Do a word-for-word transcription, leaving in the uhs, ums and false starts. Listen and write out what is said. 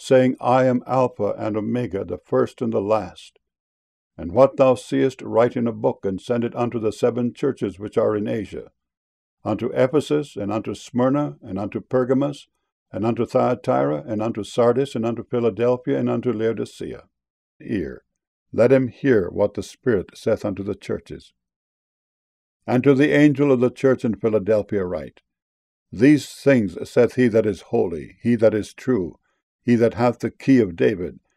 saying, I am Alpha and Omega, the first and the last. And what thou seest, write in a book, and send it unto the seven churches which are in Asia, unto Ephesus, and unto Smyrna, and unto Pergamos, and unto Thyatira, and unto Sardis, and unto Philadelphia, and unto Laodicea. Ear, let him hear what the Spirit saith unto the churches. And to the angel of the church in Philadelphia write, These things saith he that is holy, he that is true, he that hath the key of David,